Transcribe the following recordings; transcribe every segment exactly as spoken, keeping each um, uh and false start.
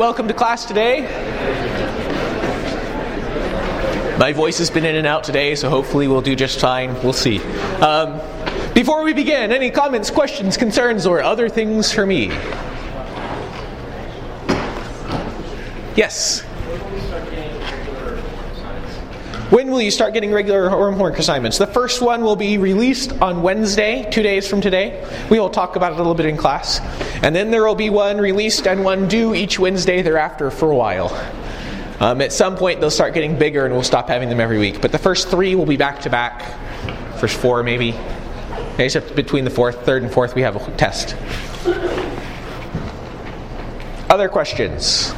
welcome to class today. My voice has been in and out today, so hopefully we'll do just fine. We'll see. Um, before we begin, any comments, questions, concerns, or other things for me? Yes? When will you start getting regular homework assignments? The first one will be released on Wednesday, two days from today. We will talk about it a little bit in class. And then there will be one released and one due each Wednesday thereafter for a while. Um, at some point they'll start getting bigger and we'll stop having them every week. But the first three will be back to back. First four maybe. Except between the fourth, third and fourth we have a test. Other questions?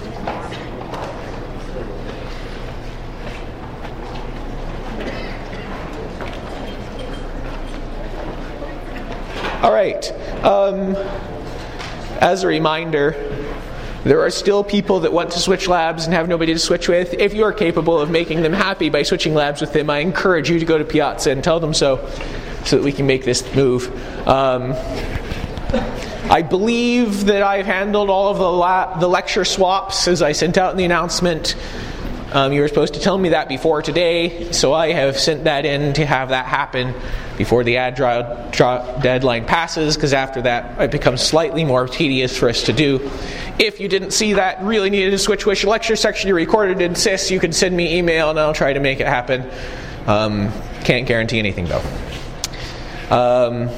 All right. Um, as a reminder, there are still people that want to switch labs and have nobody to switch with. If you are capable of making them happy by switching labs with them, I encourage you to go to Piazza and tell them so, so that we can make this move. Um, I believe that I've handled all of the, la- the lecture swaps as I sent out in the announcement. Um, you were supposed to tell me that before today, so I have sent that in to have that happen before the ad draw, draw deadline passes, because after that it becomes slightly more tedious for us to do. If you didn't see that, really needed to switch which lecture section you recorded in S I S, you can send me email and I'll try to make it happen. Um, can't guarantee anything though. Um,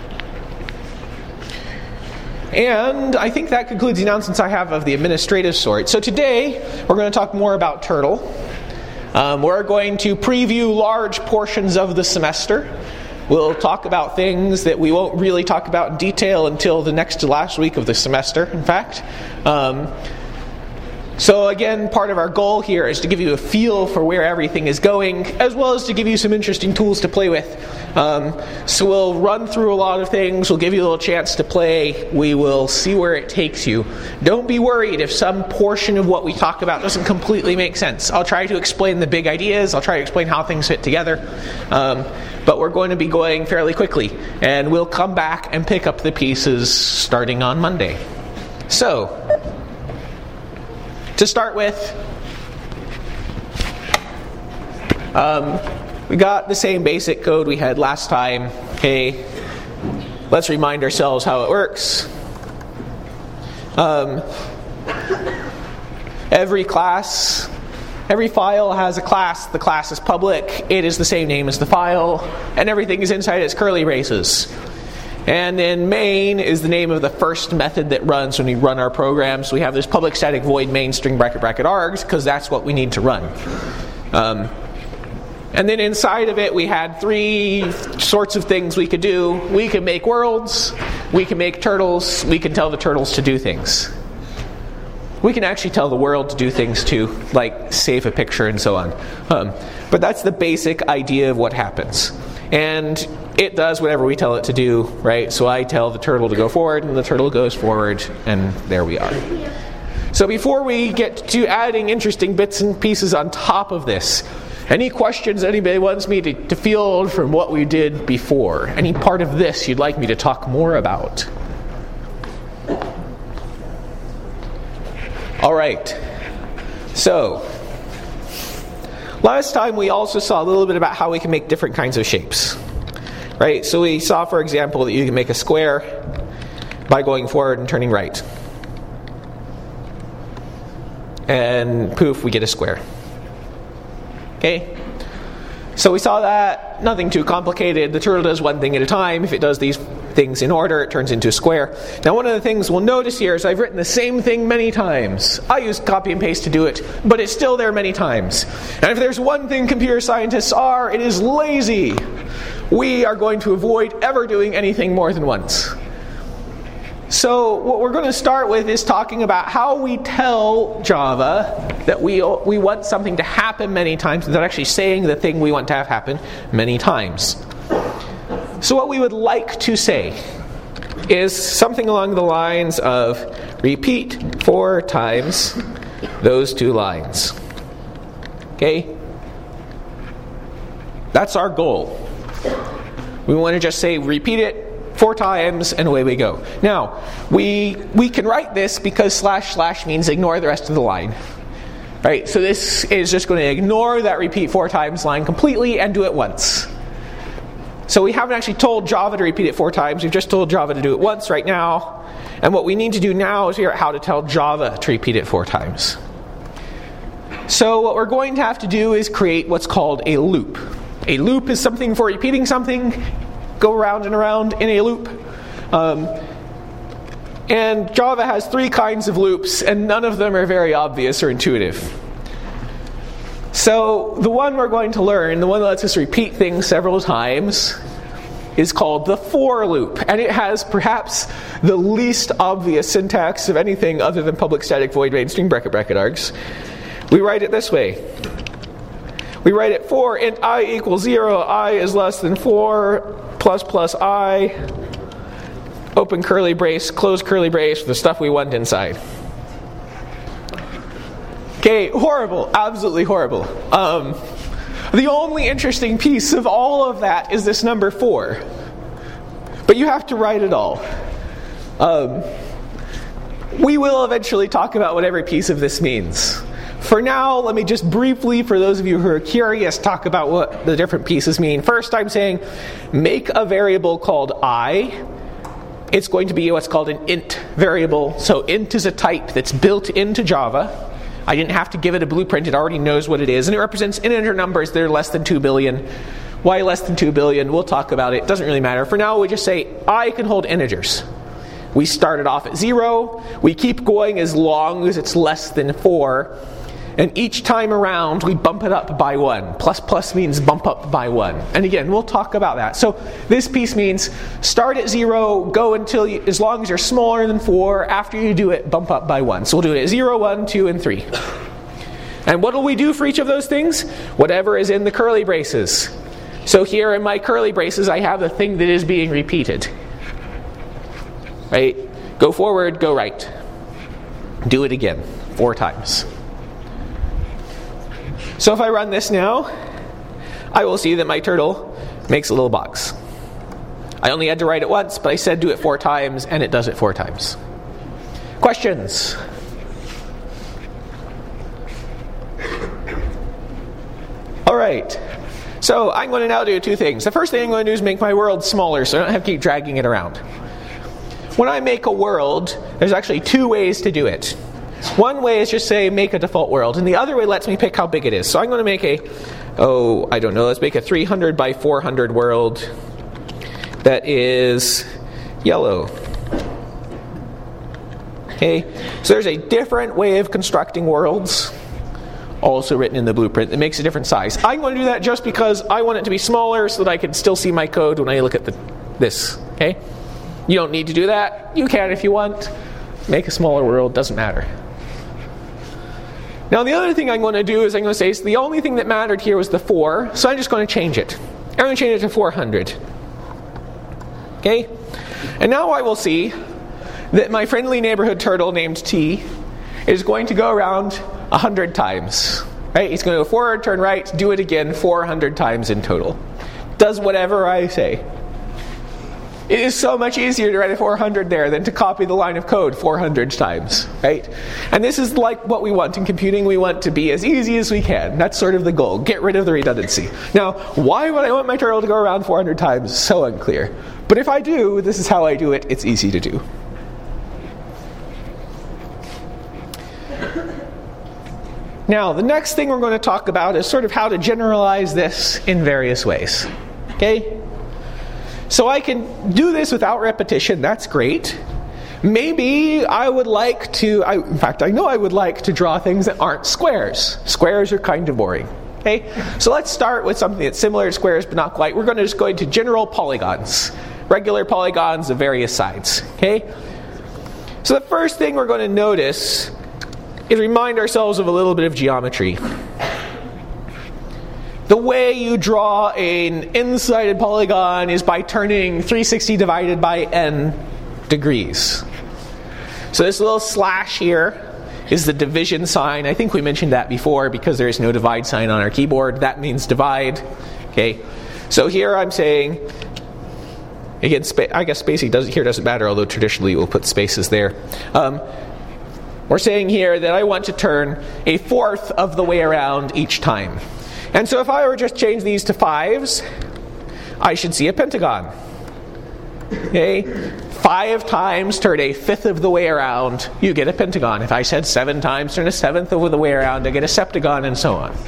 And I think that concludes the announcements I have of the administrative sort. So today, we're going to talk more about Turtle. Um, we're going to preview large portions of the semester. We'll talk about things that we won't really talk about in detail until the next to last week of the semester, in fact. Um, so again, part of our goal here is to give you a feel for where everything is going, as well as to give you some interesting tools to play with. Um, so we'll run through a lot of things. We'll give you a little chance to play. We will see where it takes you. Don't be worried if some portion of what we talk about doesn't completely make sense. I'll try to explain the big ideas. I'll try to explain how things fit together. Um, but we're going to be going fairly quickly. And we'll come back and pick up the pieces starting on Monday. So, to start with, um, we got the same basic code we had last time. Okay, let's remind ourselves how it works. Um, every class, every file has a class. The class is public. It is the same name as the file, and everything is inside its curly braces. And then main is the name of the first method that runs when we run our program. So we have this public static void main string bracket bracket args, because that's what we need to run. Um, and then inside of it we had three sorts of things we could do. We could make worlds, we can make turtles, we can tell the turtles to do things. We can actually tell the world to do things too, like save a picture and so on. Um, but that's the basic idea of what happens. And it does whatever we tell it to do, right? So I tell the turtle to go forward, and the turtle goes forward, and there we are. So before we get to adding interesting bits and pieces on top of this, any questions anybody wants me to, to field from what we did before? Any part of this you'd like me to talk more about? All right. So, last time we also saw a little bit about how we can make different kinds of shapes. Right? So we saw, for example, that you can make a square by going forward and turning right. And poof, we get a square. Okay? So we saw that. Nothing too complicated. The turtle does one thing at a time. If it does these things in order, it turns into a square. Now, one of the things we'll notice here is I've written the same thing many times. I use copy and paste to do it, but it's still there many times. And if there's one thing computer scientists are, it is lazy. We are going to avoid ever doing anything more than once. So what we're going to start with is talking about how we tell Java that we we want something to happen many times without actually saying the thing we want to have happen many times. So what we would like to say is something along the lines of repeat four times those two lines. Okay? That's our goal. We want to just say repeat it four times, and away we go. Now, we we can write this because slash slash means ignore the rest of the line. Right? So this is just going to ignore that repeat four times line completely and do it once. So we haven't actually told Java to repeat it four times, we've just told Java to do it once right now. And what we need to do now is figure out how to tell Java to repeat it four times. So what we're going to have to do is create what's called a loop. A loop is something for repeating something, go around and around in a loop. Um, and Java has three kinds of loops, and none of them are very obvious or intuitive. So the one we're going to learn, the one that lets us repeat things several times, is called the for loop. And it has perhaps the least obvious syntax of anything other than public static void main string bracket bracket args. We write it this way. We write it for int I equals zero, I is less than four, plus plus I, open curly brace, close curly brace, the stuff we want inside. Okay, horrible, absolutely horrible. Um, the only interesting piece of all of that is this number four. But you have to write it all. Um, we will eventually talk about what every piece of this means. For now, let me just briefly, for those of you who are curious, talk about what the different pieces mean. First, I'm saying make a variable called I. It's going to be what's called an int variable. So int is a type that's built into Java. I didn't have to give it a blueprint. It already knows what it is. And it represents integer numbers that are less than two billion. Why less than two billion? We'll talk about it. It doesn't really matter. For now, we just say I can hold integers. We started off at zero. We keep going as long as it's less than four. And each time around, we bump it up by one. Plus plus means bump up by one. And again, we'll talk about that. So this piece means start at zero, go until you, as long as you're smaller than four. After you do it, bump up by one. So we'll do it at zero, one, two, and three. And what will we do for each of those things? Whatever is in the curly braces. So here in my curly braces, I have the thing that is being repeated. Right? Go forward, go right. Do it again, four times. So if I run this now, I will see that my turtle makes a little box. I only had to write it once, but I said do it four times, and it does it four times. Questions? All right. So I'm going to now do two things. The first thing I'm going to do is make my world smaller, so I don't have to keep dragging it around. When I make a world, there's actually two ways to do it. One way is just say make a default world, and the other way lets me pick how big it is. So I'm going to make a, oh, I don't know, let's make a three hundred by four hundred world that is yellow. Okay, so there's a different way of constructing worlds, also written in the blueprint, that makes a different size. I'm going to do that just because I want it to be smaller so that I can still see my code when I look at the, this. Okay, you don't need to do that. You can if you want. Make a smaller world, doesn't matter. Now the other thing I'm going to do is I'm going to say so the only thing that mattered here was the four, so I'm just going to change it. I'm going to change it to four hundred. Okay? And now I will see that my friendly neighborhood turtle named T is going to go around one hundred times. Right? He's going to go forward, turn right, do it again four hundred times in total. Does whatever I say. It is so much easier to write a four hundred there than to copy the line of code four hundred times, right? And this is like what we want in computing. We want to be as easy as we can. That's sort of the goal. Get rid of the redundancy. Now, why would I want my turtle to go around four hundred times? So unclear. But if I do, this is how I do it. It's easy to do. Now, the next thing we're going to talk about is sort of how to generalize this in various ways. Okay? So I can do this without repetition. That's great. Maybe I would like to, I, in fact, I know I would like to draw things that aren't squares. Squares are kind of boring. Okay? So let's start with something that's similar to squares, but not quite. We're going to just go into general polygons. Regular polygons of various sides. Okay? So the first thing we're going to notice is remind ourselves of a little bit of geometry. The way you draw an n-sided polygon is by turning three hundred sixty divided by n degrees. So this little slash here is the division sign. I think we mentioned that before because there is no divide sign on our keyboard. That means divide. Okay. So here I'm saying Again, spa- I guess spacing doesn't, here doesn't matter, although traditionally we'll put spaces there. Um, we're saying here that I want to turn a fourth of the way around each time. And so if I were just change these to fives, I should see a pentagon. Okay? Five times turn a fifth of the way around, you get a pentagon. If I said seven times turn a seventh of the way around, I get a septagon, and so on.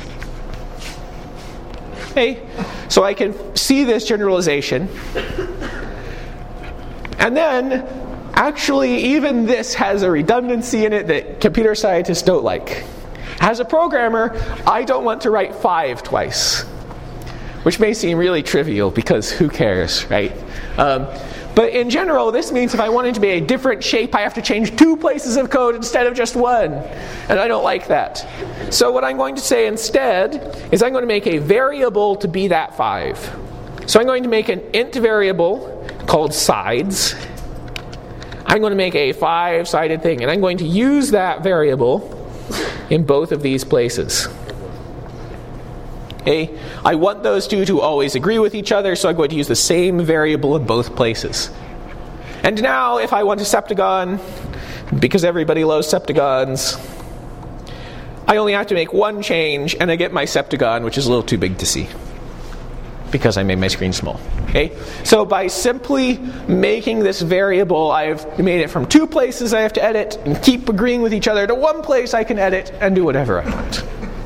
Okay? So I can see this generalization. And then, actually, even this has a redundancy in it that computer scientists don't like. As a programmer, I don't want to write five twice, which may seem really trivial because who cares, right? Um, but in general, this means if I want it to be a different shape, I have to change two places of code instead of just one. And I don't like that. So what I'm going to say instead is I'm going to make a variable to be that five. So I'm going to make an int variable called sides. I'm going to make a five-sided thing, and I'm going to use that variable in both of these places. Okay? I want those two to always agree with each other, so I'm going to use the same variable in both places. And now, if I want a septagon, because everybody loves septagons, I only have to make one change, and I get my septagon, which is a little too big to see, because I made my screen small. Okay? So by simply making this variable, I've made it from two places I have to edit and keep agreeing with each other to one place I can edit and do whatever I want.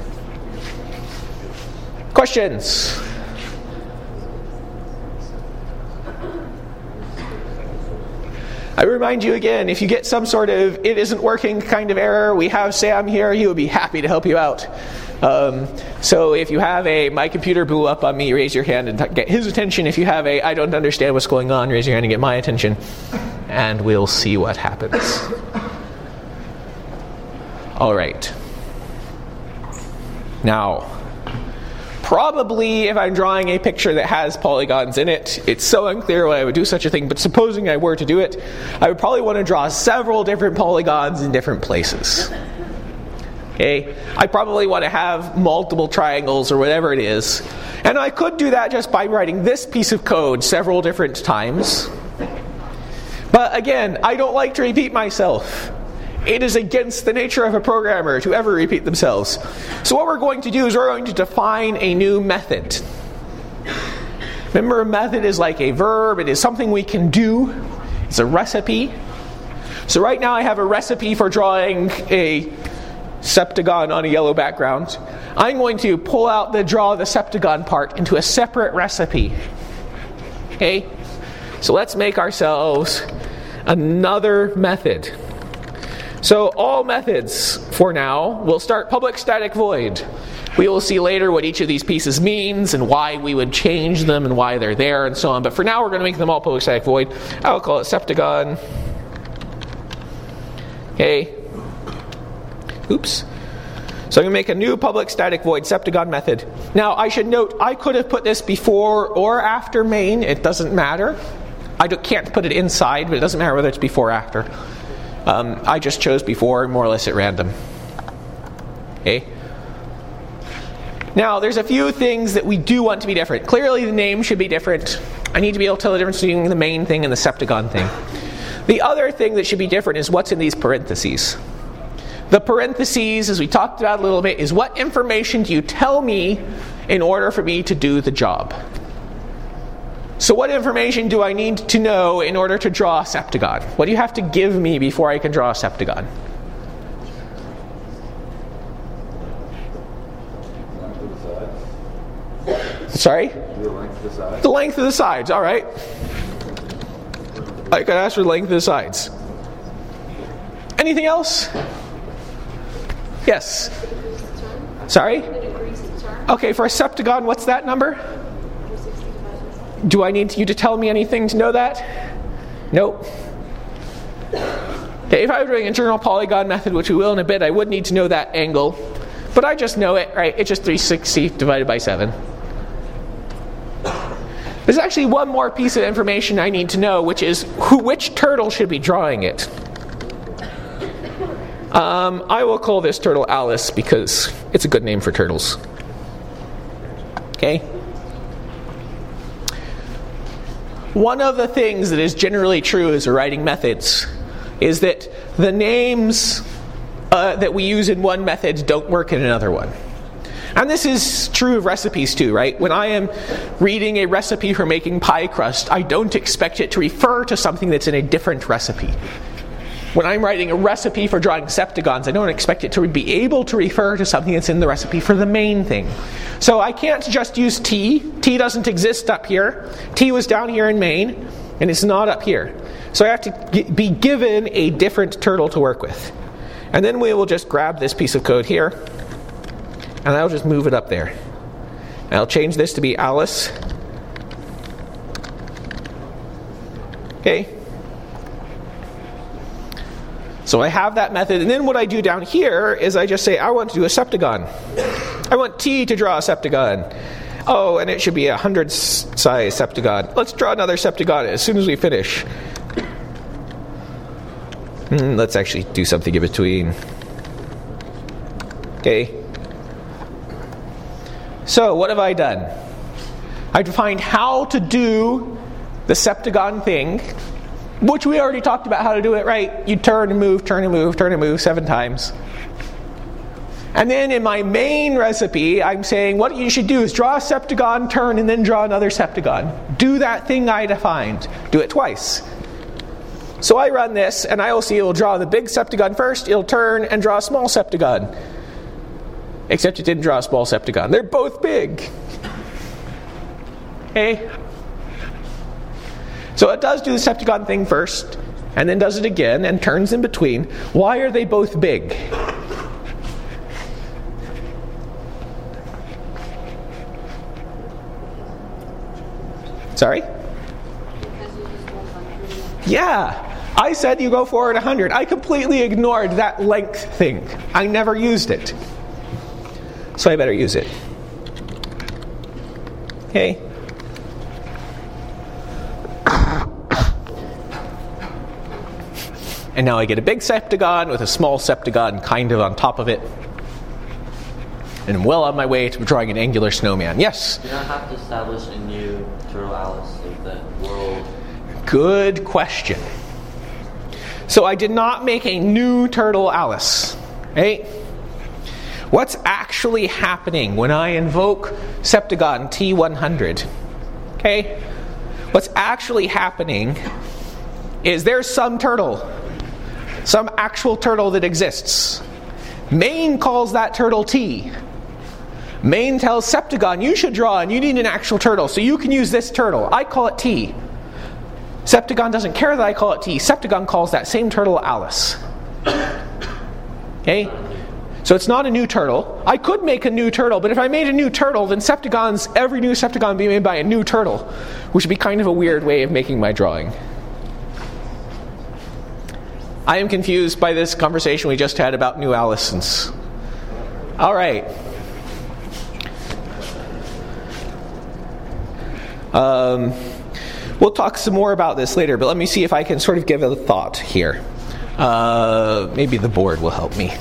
Questions? I remind you again, if you get some sort of it isn't working kind of error, we have Sam here. He would be happy to help you out. Um, so if you have a my computer blew up on me, raise your hand and t- get his attention. If you have a I don't understand what's going on, raise your hand and get my attention. And we'll see what happens. All right. Now, probably if I'm drawing a picture that has polygons in it, it's so unclear why I would do such a thing, but supposing I were to do it, I would probably want to draw several different polygons in different places. Okay? I probably want to have multiple triangles or whatever it is. And I could do that just by writing this piece of code several different times. But again, I don't like to repeat myself. It is against the nature of a programmer to ever repeat themselves. So what we're going to do is we're going to define a new method. Remember, a method is like a verb. It is something we can do. It's a recipe. So right now I have a recipe for drawing a septagon on a yellow background. I'm going to pull out the draw the septagon part into a separate recipe. Okay? So let's make ourselves another method. So all methods, for now, will start public static void. We will see later what each of these pieces means and why we would change them and why they're there and so on. But for now, we're going to make them all public static void. I'll call it septagon. Okay. Oops. So I'm going to make a new public static void septagon method. Now, I should note, I could have put this before or after main. It doesn't matter. I can't put it inside, but it doesn't matter whether it's before or after. Um, I just chose before, more or less at random. Okay. Now, there's a few things that we do want to be different. Clearly, the name should be different. I need to be able to tell the difference between the main thing and the septagon thing. The other thing that should be different is what's in these parentheses. The parentheses, as we talked about a little bit, is what information do you tell me in order for me to do the job? So what information do I need to know in order to draw a septagon? What do you have to give me before I can draw a septagon? Sorry? The length of the sides. The length of the sides, all right. I could ask for the length of the sides. Anything else? Yes. Sorry? Okay, for a septagon, what's that number? Do I need you to tell me anything to know that? Nope. Okay, if I were doing a general polygon method, which we will in a bit, I would need to know that angle. But I just know it, right? It's just three hundred sixty divided by seven. There's actually one more piece of information I need to know, which is who, which turtle should be drawing it. Um, I will call this turtle Alice because it's a good name for turtles. one of the things that is generally true as we're writing methods is that the names uh, that we use in one method don't work in another one. And this is true of recipes too, right? When I am reading a recipe for making pie crust, I don't expect it to refer to something that's in a different recipe. When I'm writing a recipe for drawing septagons, I don't expect it to be able to refer to something that's in the recipe for the main thing. So I can't just use T. T doesn't exist up here. T was down here in main, and it's not up here. So I have to be given a different turtle to work with. And then we will just grab this piece of code here, and I'll just move it up there. And I'll change this to be Alice. Okay. So I have that method, and then what I do down here is I just say, I want to do a septagon. I want T to draw a septagon. Oh, and it should be a one hundred size septagon. Let's draw another septagon as soon as we finish. Mm, let's actually do something in between. Okay. So what have I done? I've defined how to do the septagon thing, which we already talked about how to do it, right? You turn and move, turn and move, turn and move seven times. And then in my main recipe, I'm saying what you should do is draw a septagon, turn, and then draw another septagon. Do that thing I defined. Do it twice. So I run this, and I will see it will draw the big septagon first, it'll turn and draw a small septagon. Except it didn't draw a small septagon. They're both big. Okay? So it does do the septagon thing first, and then does it again, and turns in between. Why are they both big? Sorry? Yeah. I said you go forward one hundred. I completely ignored that length thing. I never used it. So I better use it. Okay. And now I get a big septagon with a small septagon kind of on top of it. And I'm well on my way to drawing an angular snowman. Yes? You don't have to establish a new turtle Alice of the world. Good question. So I did not make a new turtle Alice. Right? What's actually happening when I invoke septagon T one hundred? Okay? What's actually happening is there's some turtle. Some actual turtle that exists. Main calls that turtle T. Main tells septagon, you should draw and you need an actual turtle, so you can use this turtle. I call it T. Septagon doesn't care that I call it T. Septagon calls that same turtle Alice. Okay? So it's not a new turtle. I could make a new turtle, but if I made a new turtle, then septagons, every new septagon would be made by a new turtle, which would be kind of a weird way of making my drawing. I am confused by this conversation we just had about new Alisons. All right. Um, we'll talk some more about this later, but let me see if I can sort of give it a thought here. Uh, maybe the board will help me.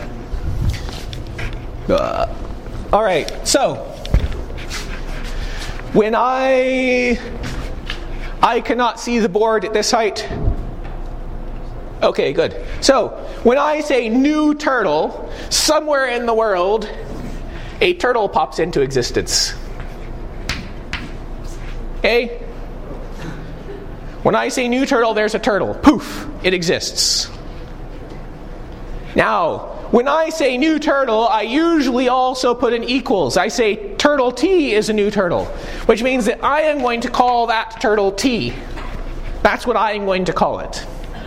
Uh, all right. So, when I I cannot see the board at this height. Okay, good. So, when I say new turtle, somewhere in the world, a turtle pops into existence. Okay? When I say new turtle, there's a turtle. Poof, it exists. Now, when I say new turtle, I usually also put in equals. I say turtle T is a new turtle, which means that I am going to call that turtle T. That's what I am going to call it.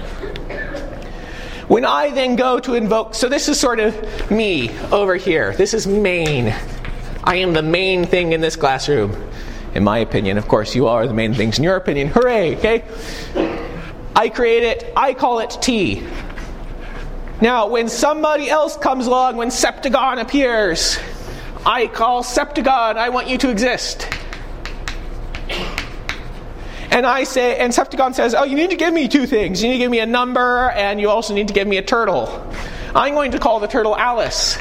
When I then go to invoke, so this is sort of me over here. This is main. I am the main thing in this classroom, in my opinion. Of course, you all are the main things in your opinion. Hooray, okay? I create it. I call it T. Now, when somebody else comes along, when septagon appears, I call septagon, I want you to exist. And I say, and septagon says, oh, you need to give me two things. You need to give me a number, and you also need to give me a turtle. I'm going to call the turtle Alice.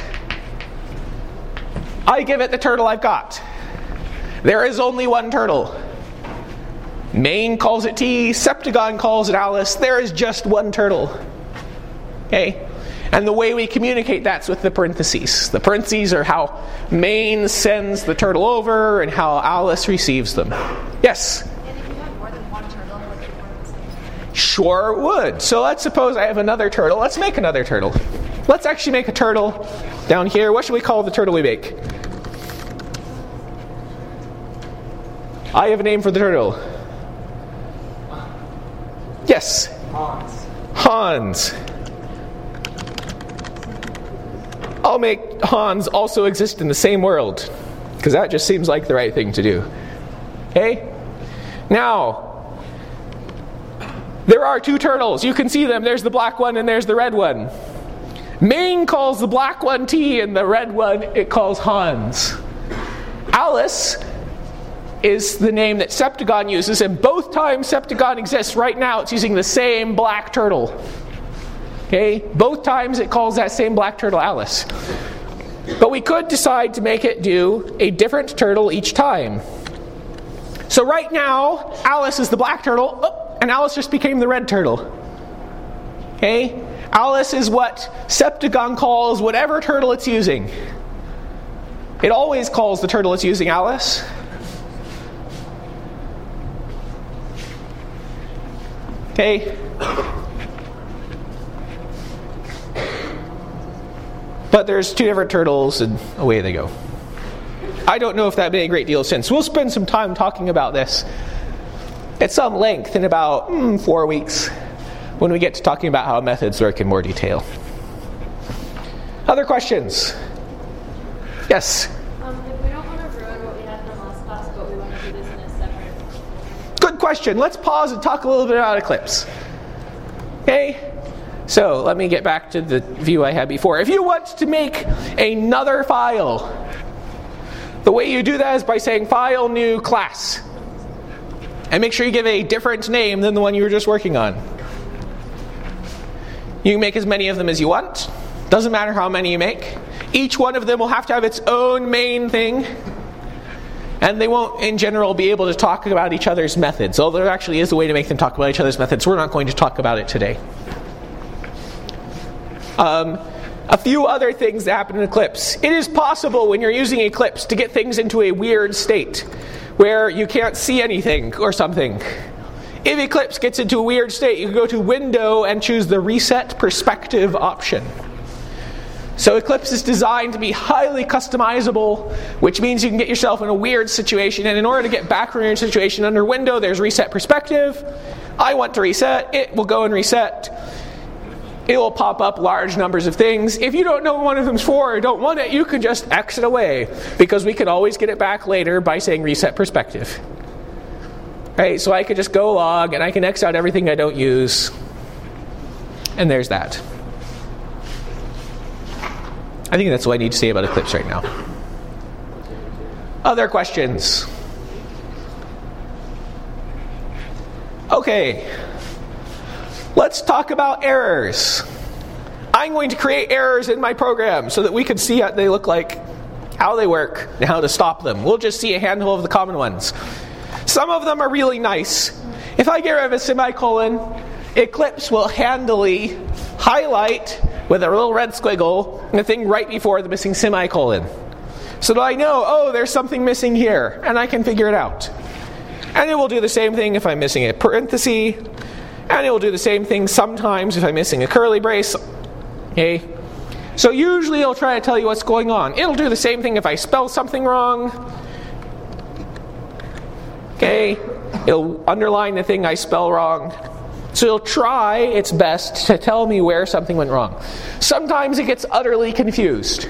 I give it the turtle I've got. There is only one turtle. Main calls it T, Septagon calls it Alice. There is just one turtle. Okay? And the way we communicate that's with the parentheses. The parentheses are how Main sends the turtle over and how Alice receives them. Yes? And if you have more than one turtle, would they form the same? Sure would. So let's suppose I have another turtle. Let's make another turtle. Let's actually make a turtle down here. What should we call the turtle we make? I have a name for the turtle. Yes? Hans. Hans. I'll make Hans also exist in the same world, because that just seems like the right thing to do. Okay? Now, there are two turtles. You can see them. There's the black one and there's the red one. Main calls the black one T and the red one it calls Hans. Alice is the name that Septagon uses, and both times Septagon exists right now, it's using the same black turtle. Okay? Both times it calls that same black turtle Alice. But we could decide to make it do a different turtle each time. So right now, Alice is the black turtle, oh, and Alice just became the red turtle. Okay? Alice is what Septagon calls whatever turtle it's using. It always calls the turtle it's using Alice. Okay? But there's two different turtles and away they go. I don't know if that made a great deal of sense. We'll spend some time talking about this at some length in about mm, four weeks when we get to talking about how methods work in more detail. Other questions? Yes? Um, if we don't want to ruin what we had in the last class, but we want to do this in a separate... Good question. Let's pause and talk a little bit about Eclipse. Okay? So let me get back to the view I had before. If you want to make another file, the way you do that is by saying file new class. And make sure you give a different name than the one you were just working on. You can make as many of them as you want. Doesn't matter how many you make. Each one of them will have to have its own main thing. And they won't, in general, be able to talk about each other's methods. Although there actually is a way to make them talk about each other's methods. We're not going to talk about it today. Um, a few other things that happen in Eclipse. It is possible when you're using Eclipse to get things into a weird state where you can't see anything or something. If Eclipse gets into a weird state, you can go to Window and choose the Reset Perspective option. So Eclipse is designed to be highly customizable, which means you can get yourself in a weird situation. And in order to get back from your situation under Window, there's Reset Perspective. I want to reset. It will go and reset. It will pop up large numbers of things. If you don't know what one of them's for or don't want it, you can just exit away, because we can always get it back later by saying Reset Perspective. Right, so I could just go log and I can X out everything I don't use. And there's that. I think that's what I need to say about Eclipse right now. Other questions? Okay. Let's talk about errors. I'm going to create errors in my program so that we can see what they look like, how they work, and how to stop them. We'll just see a handful of the common ones. Some of them are really nice. If I get rid of a semicolon, Eclipse will handily highlight with a little red squiggle the thing right before the missing semicolon. So that I know, oh, there's something missing here, and I can figure it out. And it will do the same thing if I'm missing a parenthesis, and it will do the same thing sometimes if I'm missing a curly brace. Okay? So usually it'll try to tell you what's going on. It'll do the same thing if I spell something wrong. Okay? It'll underline the thing I spell wrong. So it'll try its best to tell me where something went wrong. Sometimes it gets utterly confused.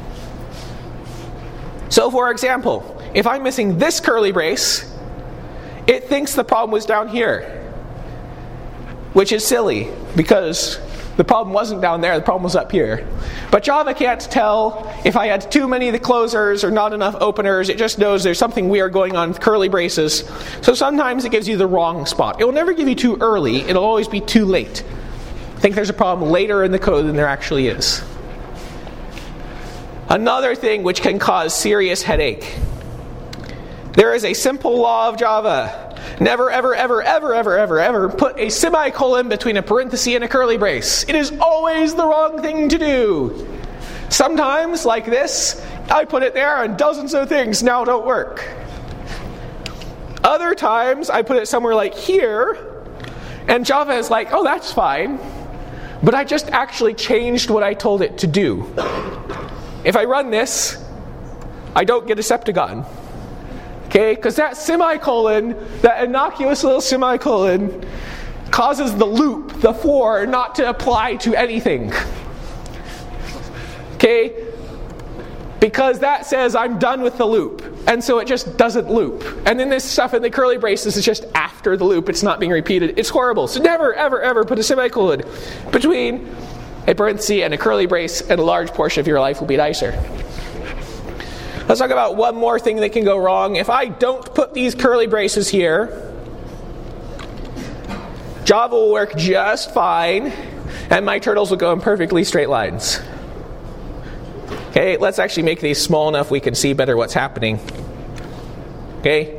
So for example, if I'm missing this curly brace, it thinks the problem was down here. Which is silly, because the problem wasn't down there, the problem was up here. But Java can't tell if I had too many of the closers or not enough openers. It just knows there's something weird going on with curly braces. So sometimes it gives you the wrong spot. It will never give you too early, it'll always be too late. I think there's a problem later in the code than there actually is. Another thing which can cause serious headache. There is a simple law of Java. Never, ever, ever, ever, ever, ever, ever put a semicolon between a parenthesis and a curly brace. It is always the wrong thing to do. Sometimes, like this, I put it there and dozens of things now don't work. Other times, I put it somewhere like here, and Java is like, oh, that's fine. But I just actually changed what I told it to do. If I run this, I don't get a Septagon. Okay, because that semicolon, that innocuous little semicolon, causes the loop, the for, not to apply to anything. Okay? Because that says I'm done with the loop. And so it just doesn't loop. And then this stuff in the curly braces is just after the loop. It's not being repeated. It's horrible. So never, ever, ever put a semicolon between a parenthesis and a curly brace, and a large portion of your life will be nicer. Let's talk about one more thing that can go wrong. If I don't put these curly braces here, Java will work just fine, and my turtles will go in perfectly straight lines. Okay, let's actually make these small enough we can see better what's happening. Okay?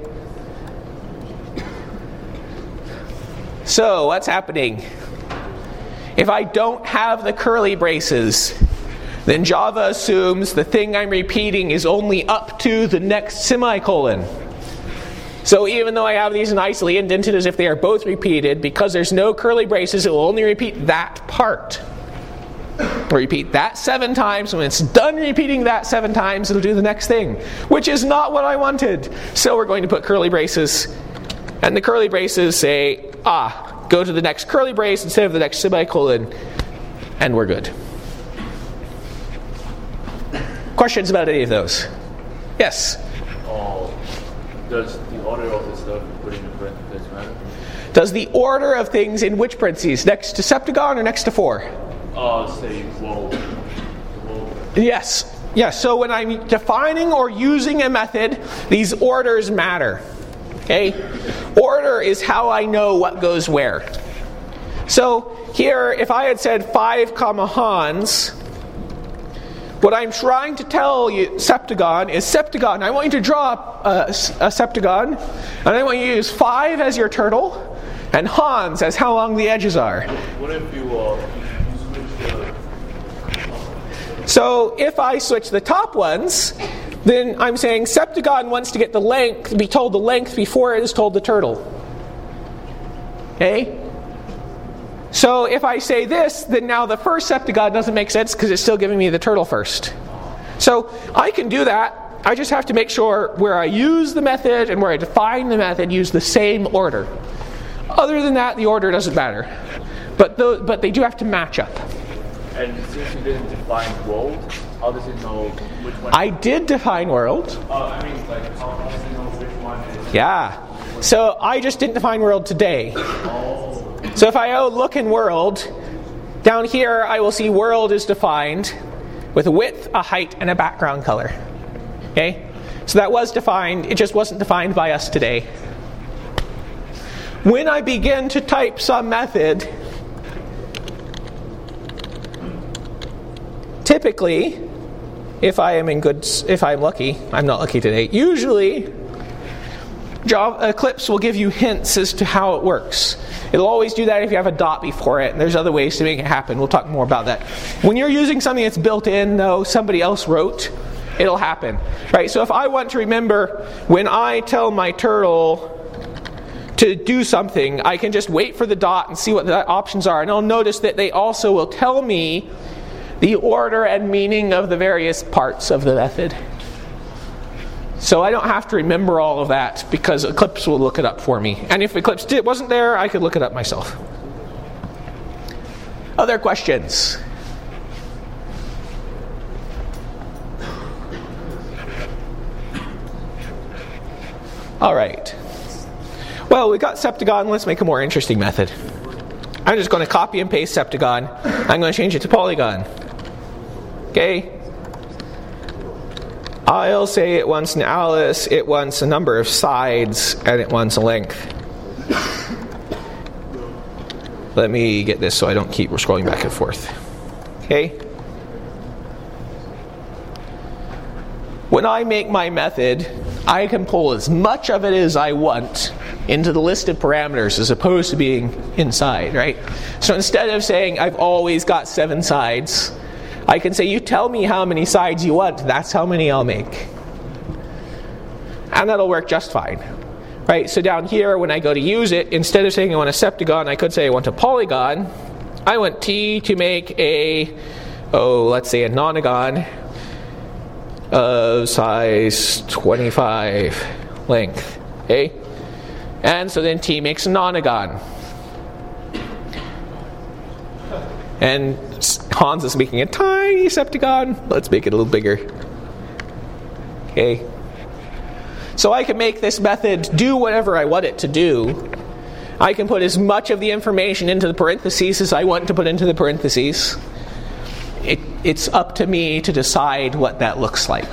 So, what's happening? If I don't have the curly braces, then Java assumes the thing I'm repeating is only up to the next semicolon. So even though I have these nicely indented as if they are both repeated, because there's no curly braces, it will only repeat that part. Repeat that seven times. When it's done repeating that seven times, it'll do the next thing, which is not what I wanted. So we're going to put curly braces, and the curly braces say, ah, go to the next curly brace instead of the next semicolon, and we're good. Questions about any of those? Yes? Uh, does the order of the stuff you put in the parentheses matter? Does the order of things in which parentheses? Next to Septagon or next to for? Uh, say, whoa. Whoa. Yes. Yes. So when I'm defining or using a method, these orders matter. Okay? Order is how I know what goes where. So here, if I had said five comma Hans, what I'm trying to tell you, Septagon, is Septagon. I want you to draw a, a Septagon, and I want you to use five as your turtle, and Hans as how long the edges are. What if you, uh, you switch the... So if I switch the top ones, then I'm saying Septagon wants to get the length, be told the length before it is told the turtle. Okay? So if I say this, then now the first Septagon doesn't make sense because it's still giving me the turtle first. So I can do that. I just have to make sure where I use the method and where I define the method use the same order. Other than that, the order doesn't matter. But the, but they do have to match up. And since you didn't define world, how does it know which one? I did define world. Uh, I mean, like, how does it know which one is? Yeah. So I just didn't define world today. Oh. So if I oh, look in world, down here I will see world is defined with a width, a height, and a background color. Okay? So that was defined, it just wasn't defined by us today. When I begin to type some method, typically, if I am in good, if I'm lucky, I'm not lucky today, usually Java, Eclipse will give you hints as to how it works. It'll always do that if you have a dot before it, and there's other ways to make it happen. We'll talk more about that. When you're using something that's built in, though, somebody else wrote, it'll happen. Right? So if I want to remember when I tell my turtle to do something, I can just wait for the dot and see what the options are, and I'll notice that they also will tell me the order and meaning of the various parts of the method. So I don't have to remember all of that because Eclipse will look it up for me. And if Eclipse did, wasn't there, I could look it up myself. Other questions? All right. Well, we got Septagon. Let's make a more interesting method. I'm just going to copy and paste Septagon. I'm going to change it to Polygon. Okay? I'll say it wants an Alice, it wants a number of sides, and it wants a length. Let me get this so I don't keep scrolling back and forth. Okay? When I make my method, I can pull as much of it as I want into the list of parameters as opposed to being inside, right? So instead of saying I've always got seven sides, I can say you tell me how many sides you want, that's how many I'll make. And that'll work just fine. Right, so down here when I go to use it, instead of saying I want a septagon, I could say I want a polygon. I want T to make a, oh, let's say a nonagon of size twenty-five length. Okay? And so then T makes a nonagon. And Hans is making a tiny septagon. Let's make it a little bigger. Okay? So I can make this method do whatever I want it to do. I can put as much of the information into the parentheses as I want to put into the parentheses. It, it's up to me to decide what that looks like.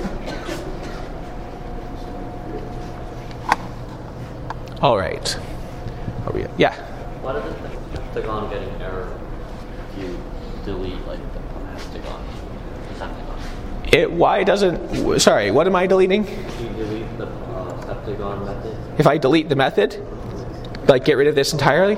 All right. Are we, yeah? Why does the heptagon get an error if you delete like the heptagon? Heptagon? It, why doesn't... Sorry, what am I deleting? You delete the uh, heptagon method. If I delete the method? Like get rid of this entirely?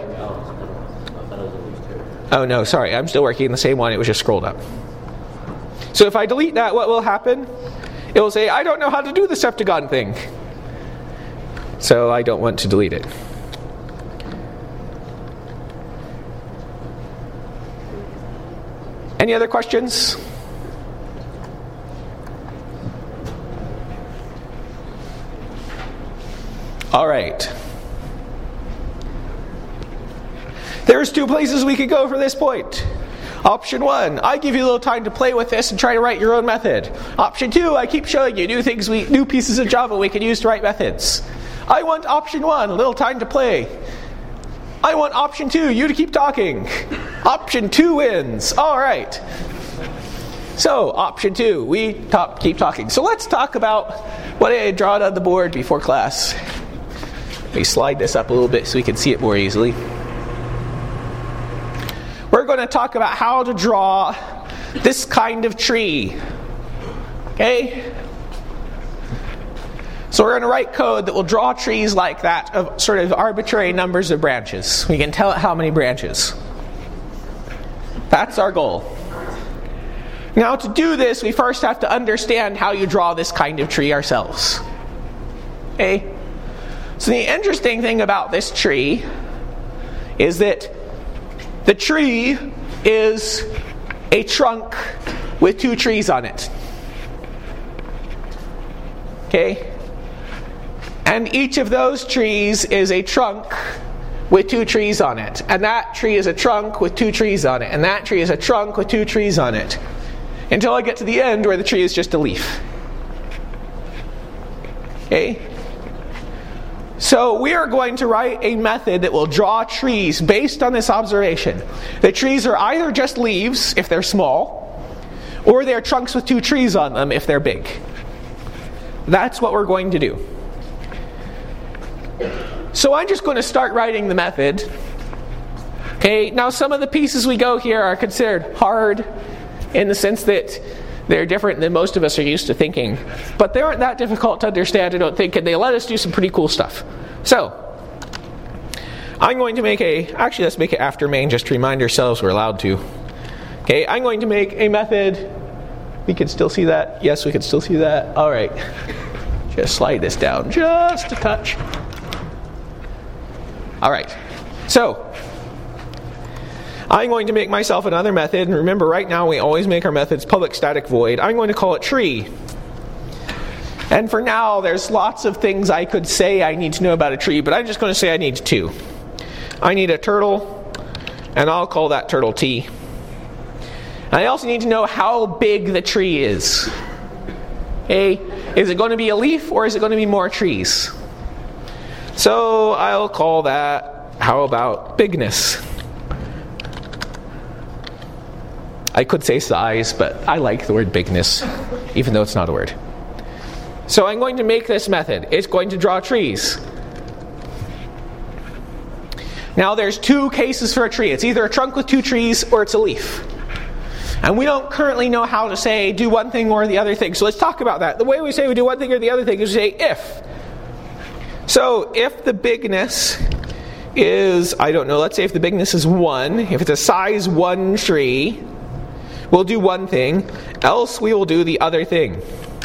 Oh no, sorry, I'm still working in the same one, it was just scrolled up. So if I delete that, what will happen? It will say, I don't know how to do the septagon thing. So I don't want to delete it. Any other questions? All right. There's two places we could go for this point. Option one, I give you a little time to play with this and try to write your own method. Option two, I keep showing you new things, we, new pieces of Java we can use to write methods. I want option one, a little time to play. I want option two, you to keep talking. Option two wins. All right. So option two, we talk, keep talking. So let's talk about what I had drawn on the board before class. Let me slide this up a little bit so we can see it more easily. We're going to talk about how to draw this kind of tree. Okay? So we're going to write code that will draw trees like that of sort of arbitrary numbers of branches. We can tell it how many branches. That's our goal. Now to do this, we first have to understand how you draw this kind of tree ourselves. Okay? So the interesting thing about this tree is that the tree is a trunk with two trees on it. Okay? And each of those trees is a trunk with two trees on it. And that tree is a trunk with two trees on it. And that tree is a trunk with two trees on it. Until I get to the end where the tree is just a leaf. Okay? So we are going to write a method that will draw trees based on this observation. The trees are either just leaves if they're small, or they're trunks with two trees on them if they're big. That's what we're going to do. So I'm just going to start writing the method. Okay, now some of the pieces we go here are considered hard in the sense that they're different than most of us are used to thinking. But they aren't that difficult to understand, I don't think, and they let us do some pretty cool stuff. So, I'm going to make a... Actually, let's make it after main, just to remind ourselves we're allowed to. Okay, I'm going to make a method. We can still see that? Yes, we can still see that. All right. Just slide this down just a touch. All right. So, I'm going to make myself another method, and remember right now we always make our methods public static void. I'm going to call it tree. And for now there's lots of things I could say I need to know about a tree, but I'm just going to say I need two. I need a turtle, and I'll call that turtle T. And I also need to know how big the tree is. Okay? Is it going to be a leaf or is it going to be more trees? So I'll call that, how about bigness? I could say size, but I like the word bigness, even though it's not a word. So I'm going to make this method. It's going to draw trees. Now there's two cases for a tree. It's either a trunk with two trees or it's a leaf. And we don't currently know how to say do one thing or the other thing. So let's talk about that. The way we say we do one thing or the other thing is we say if. So if the bigness is, I don't know, let's say if the bigness is one, if it's a size one tree, we'll do one thing, else we will do the other thing.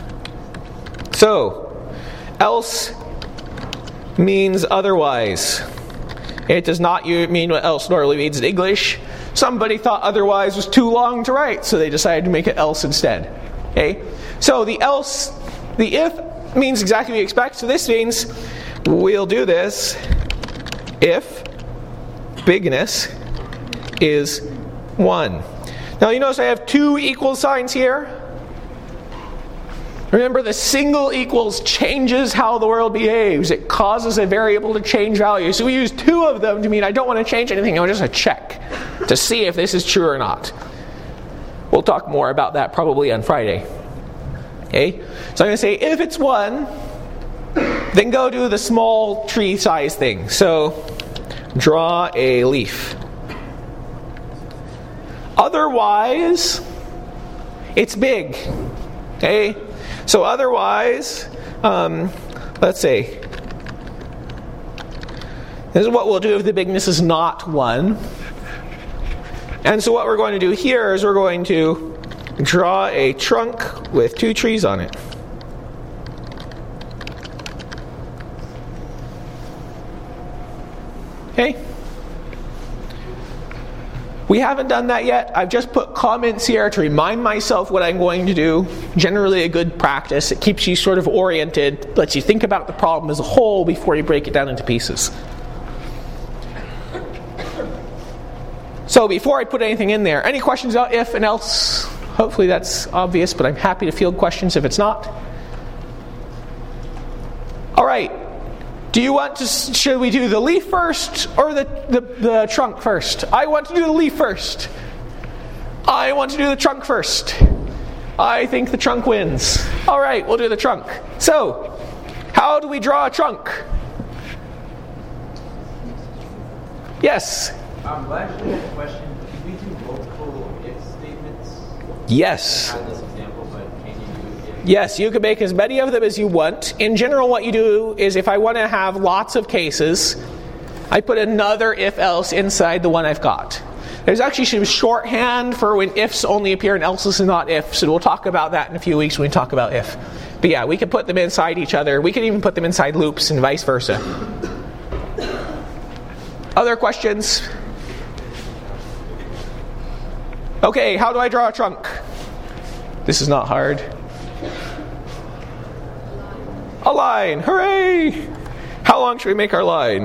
So, else means otherwise. It does not mean what else normally means in English. Somebody thought otherwise was too long to write, so they decided to make it else instead. Okay? So the else, the if means exactly what you expect. So this means we'll do this if bigness is one. Now you notice I have two equal signs here. Remember, the single equals changes how the world behaves. It causes a variable to change value. So we use two of them to mean I don't want to change anything. I want just a check to see if this is true or not. We'll talk more about that probably on Friday. Okay? So I'm going to say if it's one, then go do the small tree size thing. So draw a leaf. Otherwise, it's big. Okay? So otherwise, um, let's say, this is what we'll do if the bigness is not one. And so what we're going to do here is we're going to draw a trunk with two trees on it. Okay? We haven't done that yet. I've just put comments here to remind myself what I'm going to do. Generally a good practice. It keeps you sort of oriented, lets you think about the problem as a whole before you break it down into pieces. So before I put anything in there, any questions about if and else? Hopefully that's obvious, but I'm happy to field questions if it's not. All right. Do you want to, should we do the leaf first or the, the, the trunk first? I want to do the leaf first. I want to do the trunk first. I think the trunk wins. All right, we'll do the trunk. So, how do we draw a trunk? Yes? Um, well, actually, I have a question. Can we do multiple if statements? Yes. I have this example, but can you do if? Yes, you can make as many of them as you want. In general, what you do is if I want to have lots of cases, I put another if-else inside the one I've got. There's actually some shorthand for when ifs only appear in else's and not ifs, and we'll talk about that in a few weeks when we talk about if. But yeah, we can put them inside each other. We can even put them inside loops and vice versa. Other questions? Okay, how do I draw a trunk? This is not hard. A line, hooray! How long should we make our line?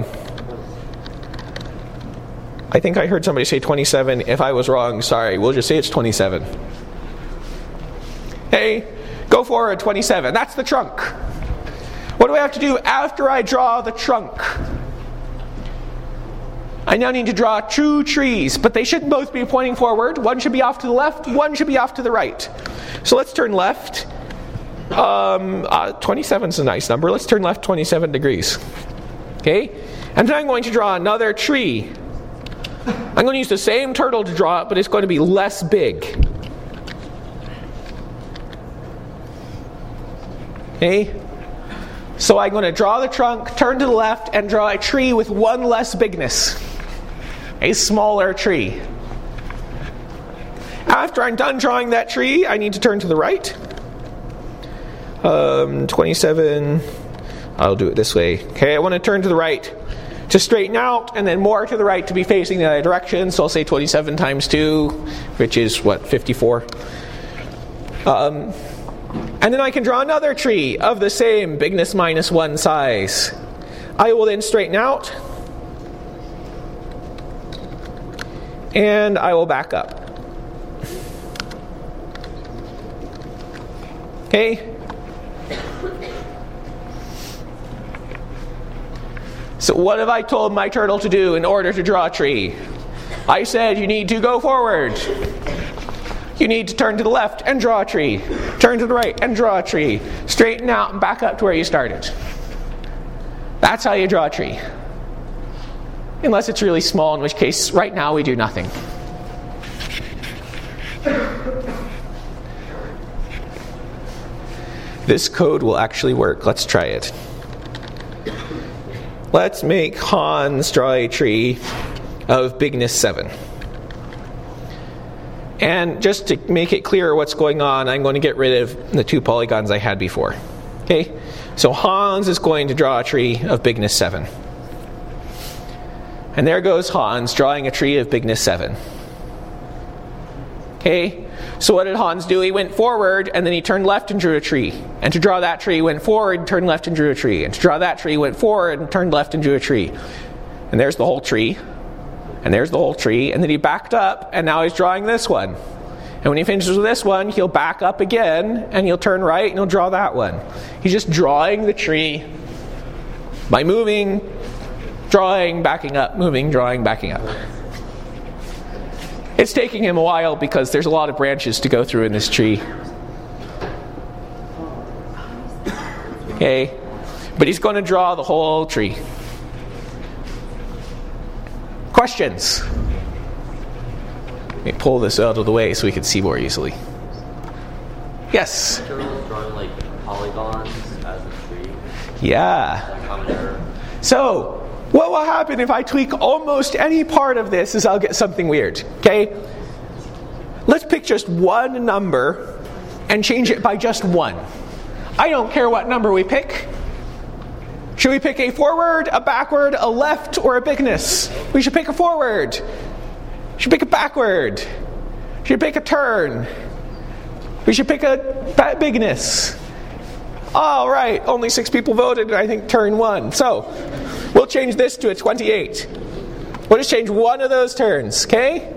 I think I heard somebody say twenty-seven. If I was wrong, sorry. We'll just say it's twenty-seven. Hey, go forward, twenty-seven. That's the trunk. What do I have to do after I draw the trunk? I now need to draw two trees, but they shouldn't both be pointing forward. One should be off to the left, one should be off to the right. So let's turn left. Um, uh, twenty-seven is a nice number. Let's turn left twenty-seven degrees. Okay? And then I'm going to draw another tree. I'm going to use the same turtle to draw it, but it's going to be less big. Okay? So I'm going to draw the trunk, turn to the left, and draw a tree with one less bigness. A smaller tree. After I'm done drawing that tree, I need to turn to the right. Um, twenty-seven. I'll do it this way. Okay, I want to turn to the right to straighten out, and then more to the right to be facing the other direction. So I'll say twenty-seven times two, which is, what, fifty-four? Um, and then I can draw another tree of the same bigness minus one size. I will then straighten out, and I will back up. Okay? So what have I told my turtle to do in order to draw a tree? I said you need to go forward. You need to turn to the left and draw a tree. Turn to the right and draw a tree. Straighten out and back up to where you started. That's how you draw a tree. Unless it's really small, in which case right now we do nothing. This code will actually work. Let's try it. Let's make Hans draw a tree of bigness seven. And just to make it clear what's going on, I'm going to get rid of the two polygons I had before. Okay? So Hans is going to draw a tree of bigness seven. And there goes Hans drawing a tree of bigness seven. Okay? So what did Hans do? He went forward and then he turned left and drew a tree. And to draw that tree, went forward, turned left and drew a tree. And to draw that tree, went forward and turned left and drew a tree. And there's the whole tree. And there's the whole tree. And then he backed up and now he's drawing this one. And when he finishes with this one, he'll back up again and he'll turn right and he'll draw that one. He's just drawing the tree by moving, drawing, backing up, moving, drawing, backing up. It's taking him a while because there's a lot of branches to go through in this tree. Okay? But he's going to draw the whole tree. Questions? Let me pull this out of the way so we can see more easily. Yes? Drawing like polygons as a tree. Yeah. Common error. So, what will happen if I tweak almost any part of this is I'll get something weird. Okay? Let's pick just one number and change it by just one. I don't care what number we pick. Should we pick a forward, a backward, a left, or a bigness? We should pick a forward. We should pick a backward. We should pick a turn. We should pick a bigness. All right, only six people voted, and I think turn one. So, we'll change this to a twenty-eight. We'll just change one of those turns, okay?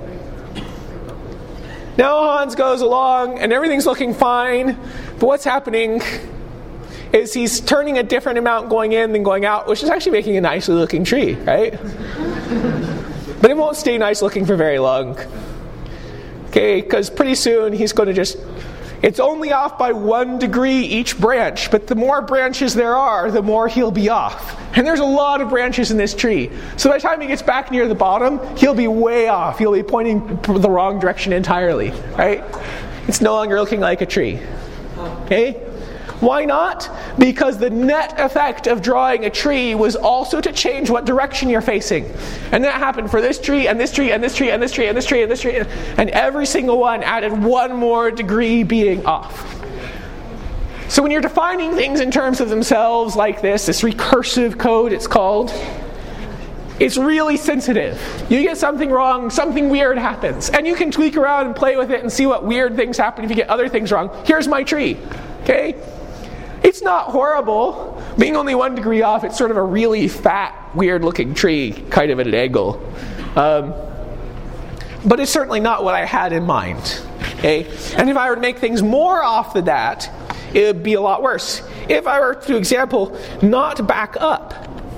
Now Hans goes along, and everything's looking fine. But what's happening is he's turning a different amount going in than going out, which is actually making a nicely looking tree, right? But it won't stay nice looking for very long. Okay, because pretty soon he's going to just... It's only off by one degree each branch, but the more branches there are, the more he'll be off. And there's a lot of branches in this tree. So by the time he gets back near the bottom, he'll be way off. He'll be pointing the wrong direction entirely, right? It's no longer looking like a tree. Okay? Why not? Because the net effect of drawing a tree was also to change what direction you're facing. And that happened for this tree, and this tree, and this tree, and this tree, and this tree, and this tree. And every single one added one more degree being off. So when you're defining things in terms of themselves like this, this recursive code it's called, it's really sensitive. You get something wrong, something weird happens. And you can tweak around and play with it and see what weird things happen if you get other things wrong. Here's my tree. Okay? It's not horrible. Being only one degree off, it's sort of a really fat, weird-looking tree, kind of at an angle. Um, but it's certainly not what I had in mind. Okay? And if I were to make things more off than that, it would be a lot worse. If I were to, example, not back up.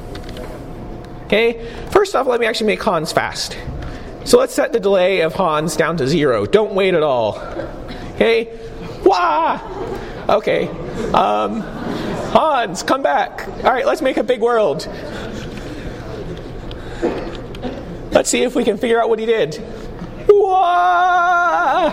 Okay? First off, let me actually make Hans fast. So let's set the delay of Hans down to zero. Don't wait at all. Okay? Wah! Okay. Um, Hans, come back. All right, let's make a big world. Let's see if we can figure out what he did. Wah!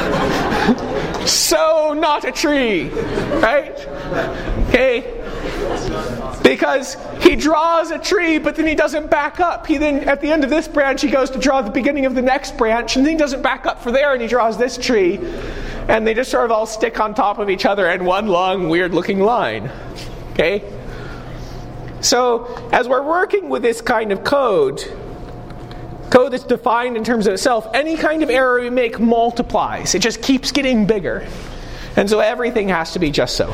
So not a tree, right? Okay. Because he draws a tree, but then he doesn't back up. He then, at the end of this branch, he goes to draw the beginning of the next branch, and then he doesn't back up for there, and he draws this tree. And they just sort of all stick on top of each other in one long, weird-looking line. Okay? So, as we're working with this kind of code, code that's defined in terms of itself, any kind of error we make multiplies. It just keeps getting bigger. And so everything has to be just so.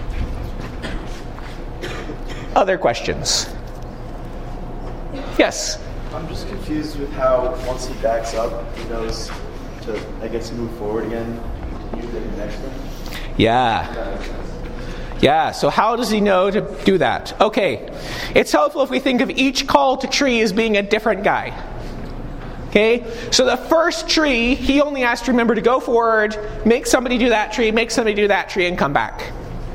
Other questions? Yes? I'm just confused with how once he backs up, he knows to, I guess, move forward again. Use the next one? Yeah. Yeah, so how does he know to do that? Okay, it's helpful if we think of each call to tree as being a different guy. Okay, so the first tree, he only has to remember to go forward, make somebody do that tree, make somebody do that tree, and come back.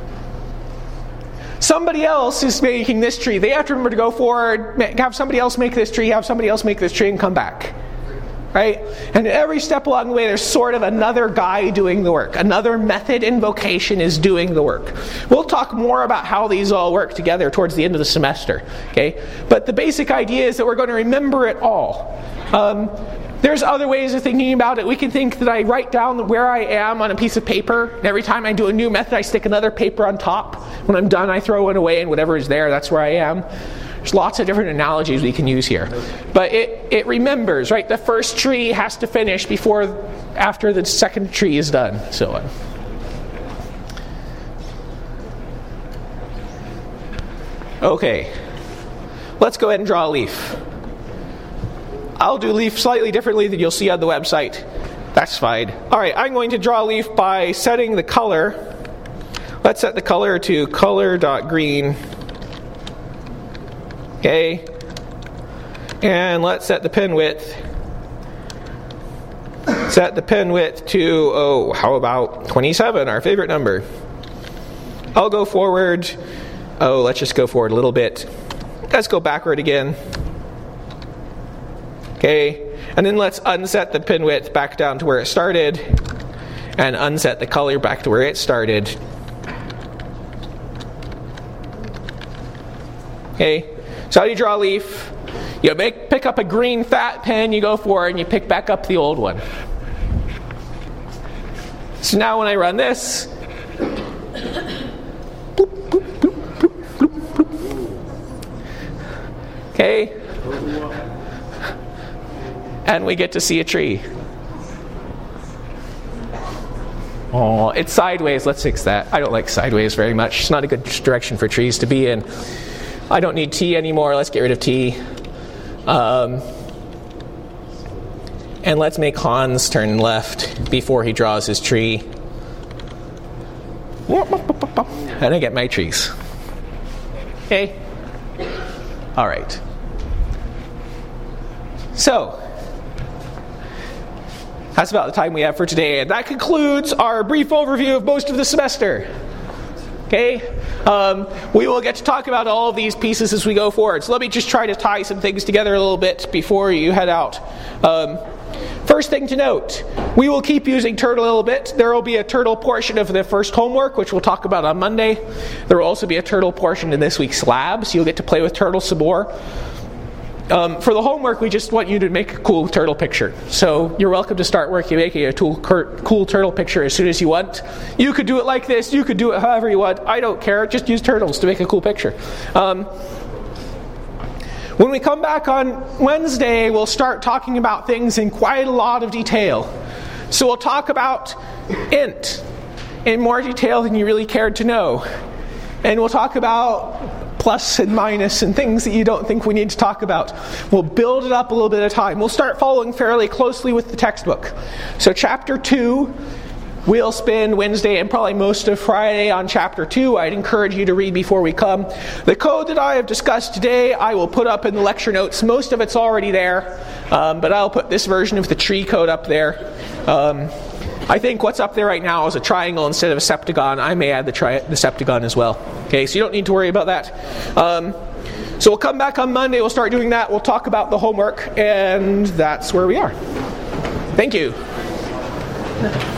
Somebody else is making this tree. They have to remember to go forward, have somebody else make this tree, have somebody else make this tree, and come back. right? And every step along the way, there's sort of another guy doing the work. Another method invocation is doing the work. We'll talk more about how these all work together towards the end of the semester, okay? But the basic idea is that we're going to remember it all. Um, there's other ways of thinking about it. We can think that I write down where I am on a piece of paper, and every time I do a new method, I stick another paper on top. When I'm done, I throw it away, and whatever is there, that's where I am. There's lots of different analogies we can use here. But it, it remembers, right? The first tree has to finish before, after the second tree is done, so on. Okay. Let's go ahead and draw a leaf. I'll do leaf slightly differently than you'll see on the website. That's fine. All right, I'm going to draw a leaf by setting the color. Let's set the color to color.green. Okay. And let's set the pen width. Set the pen width to, oh, how about twenty-seven, our favorite number. I'll go forward. Oh, let's just go forward a little bit. Let's go backward again. Okay, and then let's unset the pen width back down to where it started, and unset the color back to where it started. Okay, so how do you draw a leaf? You make, pick up a green fat pen, you go forward, and you pick back up the old one. So now when I run this, bloop, bloop, bloop, bloop, bloop, bloop. Okay, and we get to see a tree. Oh, it's sideways. Let's fix that. I don't like sideways very much. It's not a good direction for trees to be in. I don't need T anymore. Let's get rid of T. Um, and let's make Hans turn left before he draws his tree. And I get my trees. Okay? All right. So, that's about the time we have for today. And that concludes our brief overview of most of the semester. Okay? Um, we will get to talk about all of these pieces as we go forward. So let me just try to tie some things together a little bit before you head out. Um, first thing to note, we will keep using Turtle a little bit. There will be a Turtle portion of the first homework, which we'll talk about on Monday. There will also be a Turtle portion in this week's lab, so you'll get to play with Turtle some more. Um, for the homework, we just want you to make a cool turtle picture. So you're welcome to start working making a cool, cool turtle picture as soon as you want. You could do it like this. You could do it however you want. I don't care. Just use turtles to make a cool picture. Um, when we come back on Wednesday, we'll start talking about things in quite a lot of detail. So we'll talk about int in more detail than you really cared to know. And we'll talk about plus and minus and things that you don't think we need to talk about. We'll build it up a little bit at a time. We'll start following fairly closely with the textbook. So chapter two, we'll spend Wednesday and probably most of Friday on chapter two. I'd encourage you to read before we come. The code that I have discussed today, I will put up in the lecture notes. Most of it's already there, um, but I'll put this version of the tree code up there. Um, I think what's up there right now is a triangle instead of a septagon. I may add the, tri- the septagon as well. Okay, so you don't need to worry about that. Um, so we'll come back on Monday. We'll start doing that. We'll talk about the homework, and that's where we are. Thank you.